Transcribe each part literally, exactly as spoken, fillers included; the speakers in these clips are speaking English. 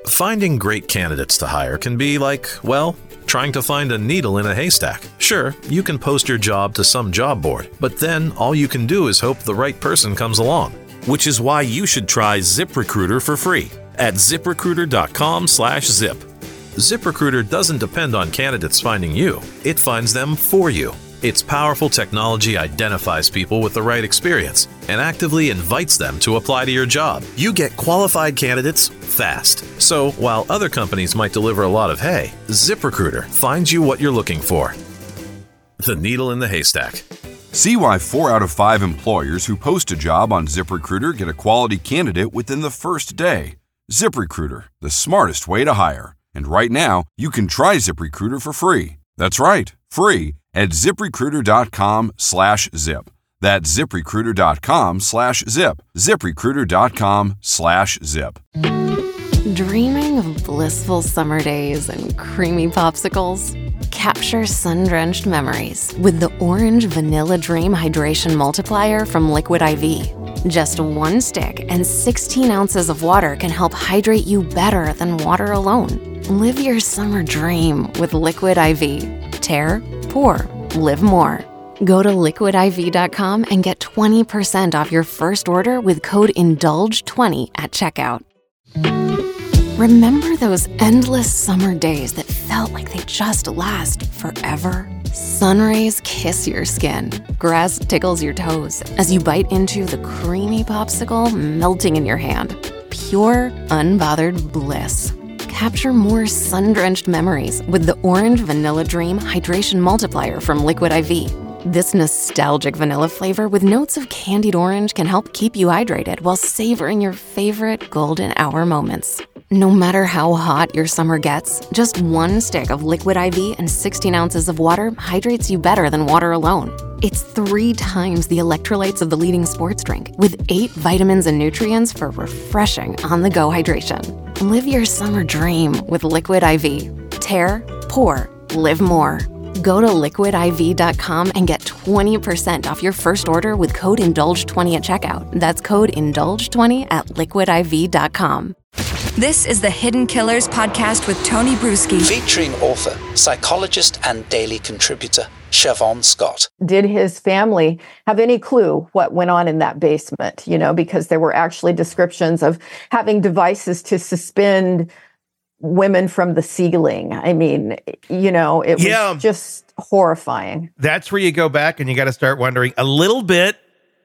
Finding great candidates to hire can be like, well, trying to find a needle in a haystack. Sure, you can post your job to some job board, but then all you can do is hope the right person comes along. Which is why you should try ZipRecruiter for free at ZipRecruiter.com slash zip. ZipRecruiter doesn't depend on candidates finding you. It finds them for you. Its powerful technology identifies people with the right experience and actively invites them to apply to your job. You get qualified candidates fast. So while other companies might deliver a lot of hay, ZipRecruiter finds you what you're looking for. The needle in the haystack. See why four out of five employers who post a job on ZipRecruiter get a quality candidate within the first day. ZipRecruiter, the smartest way to hire. And right now, you can try ZipRecruiter for free. That's right, free at ZipRecruiter.com slash zip. That's ZipRecruiter.com slash zip. ZipRecruiter.com slash zip. Dreaming of blissful summer days and creamy popsicles? Capture sun-drenched memories with the Orange Vanilla Dream Hydration Multiplier from Liquid I V. Just one stick and sixteen ounces of water can help hydrate you better than water alone. Live your summer dream with Liquid I V. Tear, pour, live more. Go to liquid I V dot com and get twenty percent off your first order with code indulge twenty at checkout. Remember those endless summer days that felt like they just last forever? Sun rays kiss your skin, grass tickles your toes as you bite into the creamy popsicle melting in your hand. Pure, unbothered bliss. Capture more sun-drenched memories with the Orange Vanilla Dream Hydration Multiplier from Liquid I V. This nostalgic vanilla flavor with notes of candied orange can help keep you hydrated while savoring your favorite golden hour moments. No matter how hot your summer gets, just one stick of Liquid I V and sixteen ounces of water hydrates you better than water alone. It's three times the electrolytes of the leading sports drink, with eight vitamins and nutrients for refreshing on-the-go hydration. Live your summer dream with Liquid I V. Tear, pour, live more. Go to liquid I V dot com and get twenty percent off your first order with code indulge twenty at checkout. That's code indulge twenty at liquid I V dot com. This is the Hidden Killers podcast with Tony Bruschi. Featuring author, psychologist, and daily contributor, Siobhan Scott. Did his family have any clue what went on in that basement? You know, because there were actually descriptions of having devices to suspend women from the ceiling. I mean, you know, it was yeah. just horrifying. That's where you go back and you got to start wondering a little bit.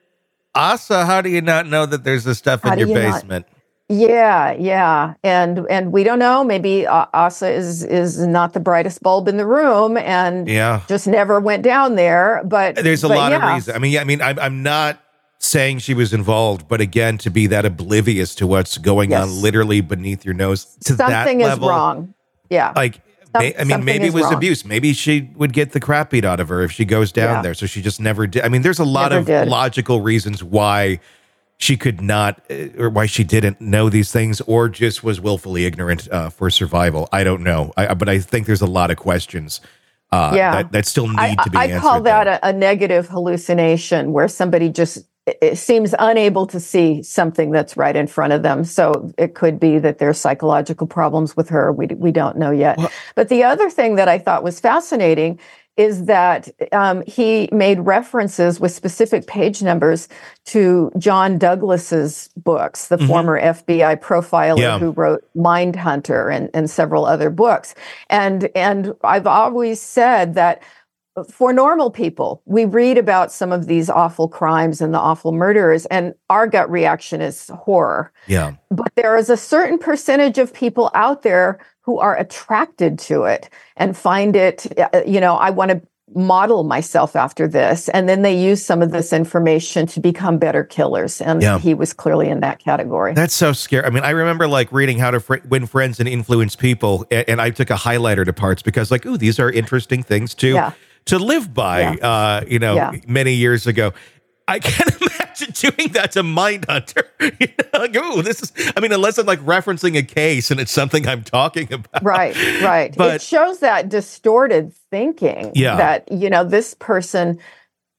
Asa, how do you not know that there's this stuff How in your you basement? Not- Yeah, yeah, and and we don't know. Maybe uh, Asa is is not the brightest bulb in the room, and yeah. just never went down there. But there's a but lot yeah. of reasons. I mean, yeah, I mean, I'm I'm not saying she was involved, but again, to be that oblivious to what's going Yes. on, literally beneath your nose, to that something is level, wrong. Yeah, like. Some, May, I mean, maybe it was wrong. abuse. Maybe she would get the crap beat out of her if she goes down Yeah. there. So she just never did. I mean, there's a lot Never of did. logical reasons why she could not, uh, or why she didn't know these things, or just was willfully ignorant uh, for survival. I don't know. I, but I think there's a lot of questions uh, Yeah. that, that still need I, to be I answered. call that there. a, a negative hallucination, where somebody just it, it seems unable to see something that's right in front of them. So it could be that there's psychological problems with her. We we don't know yet. Well- but the other thing that I thought was fascinating is that um, he made references with specific page numbers to John Douglas's books, the Mhm. former F B I profiler Yeah. who wrote Mindhunter and, and several other books. And, and I've always said that for normal people, we read about some of these awful crimes and the awful murders, and our gut reaction is horror. Yeah. But there is a certain percentage of people out there who are attracted to it and find it, uh, you know, I want to model myself after this. And then they use some of this information to become better killers. And Yeah. he was clearly in that category. That's so scary. I mean, I remember like reading How to Fr- Win Friends and Influence People, and, and I took a highlighter to parts because like, ooh, these are interesting things to Yeah. to live by. Yeah. Uh, you know, Yeah. many years ago. I can't imagine doing that to Mindhunter. You know, like, ooh, this is. I mean, unless I'm like referencing a case and it's something I'm talking about. Right, right. But- it shows that distorted thinking Yeah. that, you know, this person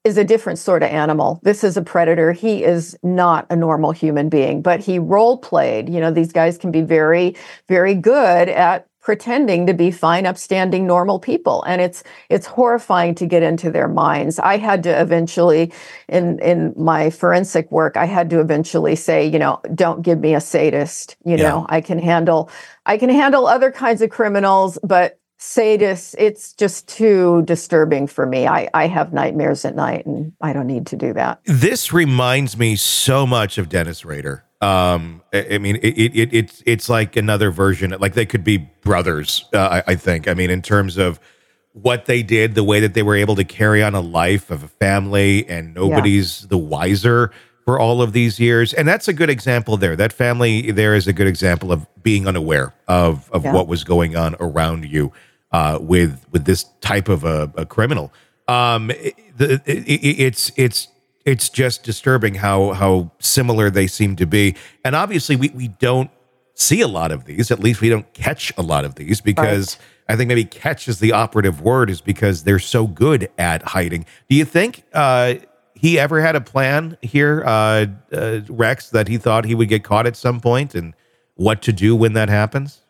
is a different sort of animal. This is a predator. He is not a normal human being, but he role played. You know, these guys can be very, very good at pretending to be fine, upstanding, normal people. And it's it's horrifying to get into their minds. I had to eventually, in, in my forensic work, I had to eventually say, you know, don't give me a sadist. You Yeah. know, I can handle I can handle other kinds of criminals, but sadists, it's just too disturbing for me. I, I have nightmares at night, and I don't need to do that. This reminds me so much of Dennis Rader. Um, I, I mean, it, it, it it's it's like another version. Like they could be brothers. Uh, I, I think. I mean, in terms of what they did, the way that they were able to carry on a life of a family, and nobody's yeah. the wiser for all of these years. And that's a good example there. That family there is a good example of being unaware of of yeah. what was going on around you uh, with with this type of a, a criminal. Um, it, the, it, it's it's. It's just disturbing how how similar they seem to be. And obviously, we, we don't see a lot of these. At least we don't catch a lot of these because right. I think maybe catch is the operative word, is because they're so good at hiding. Do you think uh, he ever had a plan here, uh, uh, Rex, that he thought he would get caught at some point, and what to do when that happens?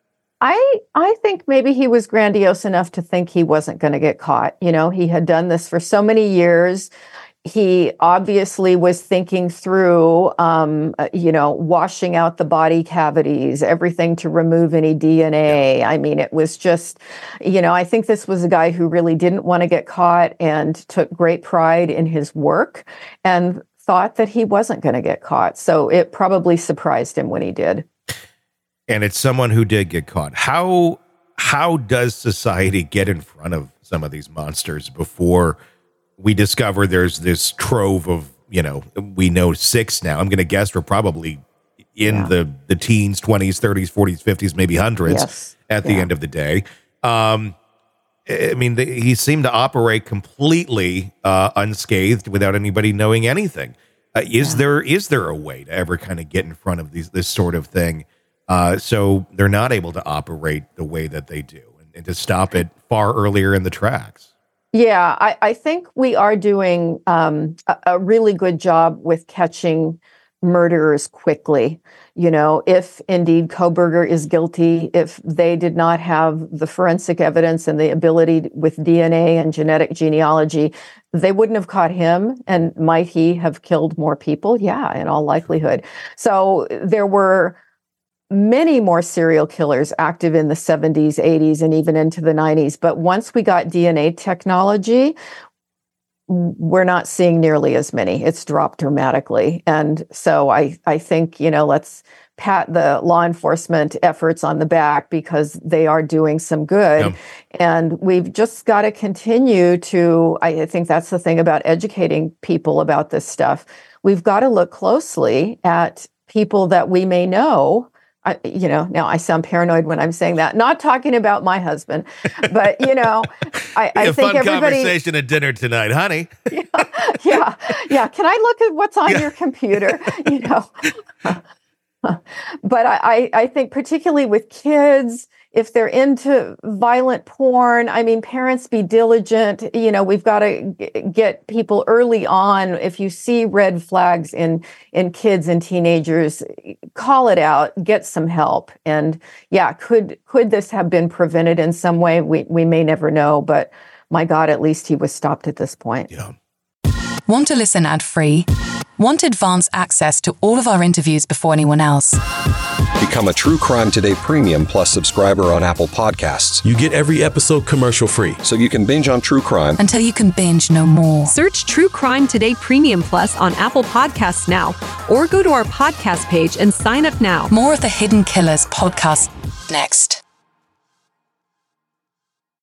I I think maybe he was grandiose enough to think he wasn't going to get caught. You know, he had done this for so many years. He obviously was thinking through, um, uh, you know, washing out the body cavities, everything to remove any D N A. I mean, it was just, you know, I think this was a guy who really didn't want to get caught and took great pride in his work and thought that he wasn't going to get caught. So it probably surprised him when he did. And it's someone who did get caught. How how does society get in front of some of these monsters before we discover there's this trove of, you know, we know six now. I'm going to guess we're probably in yeah. the, the teens, twenties, thirties, forties, fifties, maybe hundreds yes. at the yeah. end of the day. Um, I mean, the, he seemed to operate completely uh, unscathed without anybody knowing anything. Uh, is yeah. there is there a way to ever kind of get in front of these this sort of thing uh, so they're not able to operate the way that they do, and, and to stop it far earlier in the tracks? Yeah, I, I think we are doing um, a, a really good job with catching murderers quickly. You know, if indeed Kohberger is guilty, if they did not have the forensic evidence and the ability with D N A and genetic genealogy, they wouldn't have caught him. And might he have killed more people? Yeah, in all likelihood. So there were many more serial killers active in the seventies, eighties, and even into the nineties. But once we got D N A technology, we're not seeing nearly as many. It's dropped dramatically. And so I, I think, you know, let's pat the law enforcement efforts on the back because they are doing some good. Yeah. And we've just got to continue to, I think that's the thing about educating people about this stuff. We've got to look closely at people that we may know. I, you know, now I sound paranoid when I'm saying that. Not talking about my husband, but you know, I, I a think fun everybody. Conversation at dinner tonight, honey. yeah, yeah, yeah. Can I look at what's on Yeah. your computer? You know, but I, I, I think particularly with kids, if they're into violent porn, I mean, parents, be diligent. You know, we've got to g- get people early on. If you see red flags in in kids and teenagers, call it out, get some help. And yeah, could could this have been prevented in some way? We we may never know, but my God, at least he was stopped at this point. Yeah. Want to listen ad-free? Want advance access to all of our interviews before anyone else? Become a True Crime Today Premium Plus subscriber on Apple Podcasts. You get every episode commercial-free. So you can binge on true crime until you can binge no more. Search True Crime Today Premium Plus on Apple Podcasts now, or go to our podcast page and sign up now. More of the Hidden Killers podcast next.